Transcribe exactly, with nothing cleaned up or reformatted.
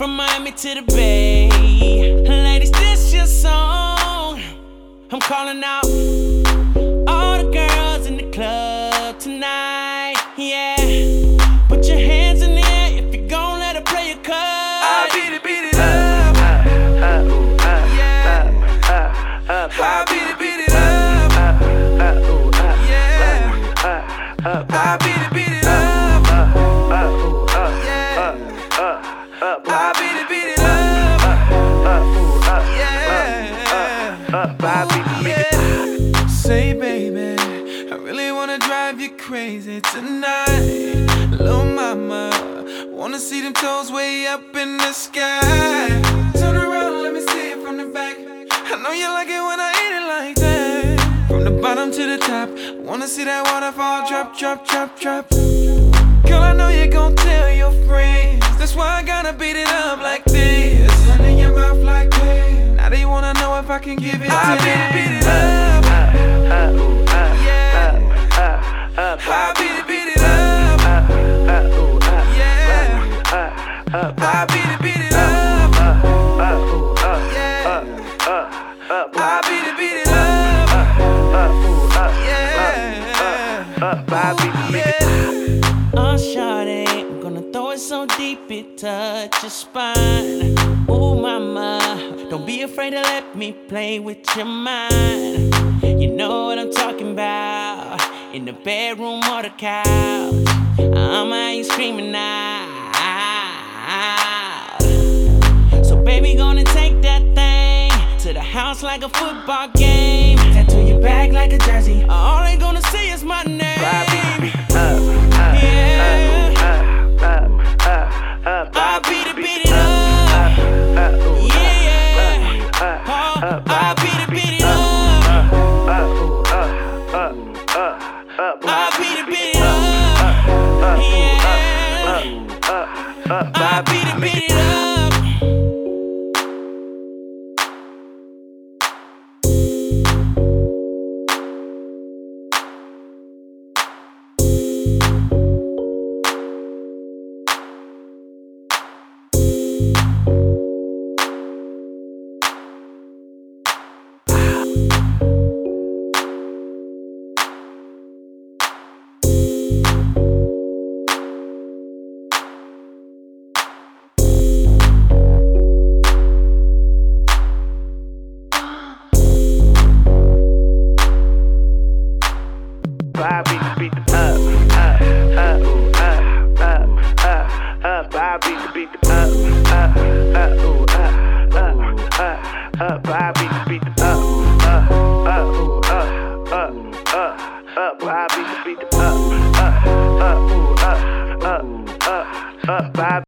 from Miami to the Bay. Ladies, this your song. I'm calling out all the girls in the club tonight. Yeah, put your hands in the air if you gon' let her play your card. I beat it, beat it up. Yeah, I beat it, beat it up. Yeah, I beat it, beat it up. I beat it, beat it up. Yeah, yeah. Say, baby, I really wanna drive you crazy tonight. Little mama, wanna see them toes way up in the sky. Turn around, let me see it from the back. I know you like it when I eat it like that. From the bottom to the top, wanna see that waterfall drop, drop, drop, drop. Girl, I know you gon' tell your friends. That's why I gotta beat it up like this. Running your mouth like this. Now they wanna know if I can give it I to beat it, beat it up. Yeah, I beat it, beat it up. Yeah, I beat it, beat it up. Yeah, I beat it, beat it up. Yeah, yeah. Oh, shawty, I'm gonna throw it so deep it touch your spine. Ooh, mama, don't be afraid to let me play with your mind. You know what I'm talking about, in the bedroom or the couch. I'ma have you screaming out. So baby, gonna take that thing to the house like a football game. Tattoo your back like a jersey. All they gonna see is my name. I beat it, beat it up. Yeah, oh, I beat it, beat it up. I beat it, beat it up. Yeah, I beat it, beat it up. I beat the beat the up, up, up, up, up, up. I beat the beat the up, up, up, up, up, up. I beat the beat the up, up, up, up, up, up. I beat the beat the up, up, up, up, up, up, up.